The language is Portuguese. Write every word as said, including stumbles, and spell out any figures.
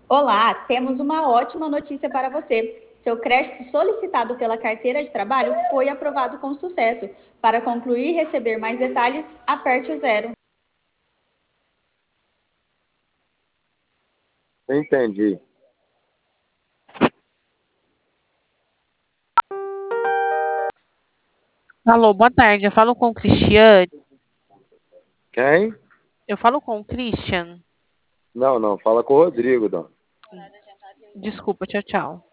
Olá, temos uma ótima notícia para você. Seu crédito solicitado pela carteira de trabalho foi aprovado com sucesso. Para concluir e receber mais detalhes, aperte o zero. Entendi. Alô, boa tarde. Eu falo com o Cristiane. Quem? Eu falo com o Christian. Não, não, fala com o Rodrigo, Dom. Desculpa, tchau, tchau.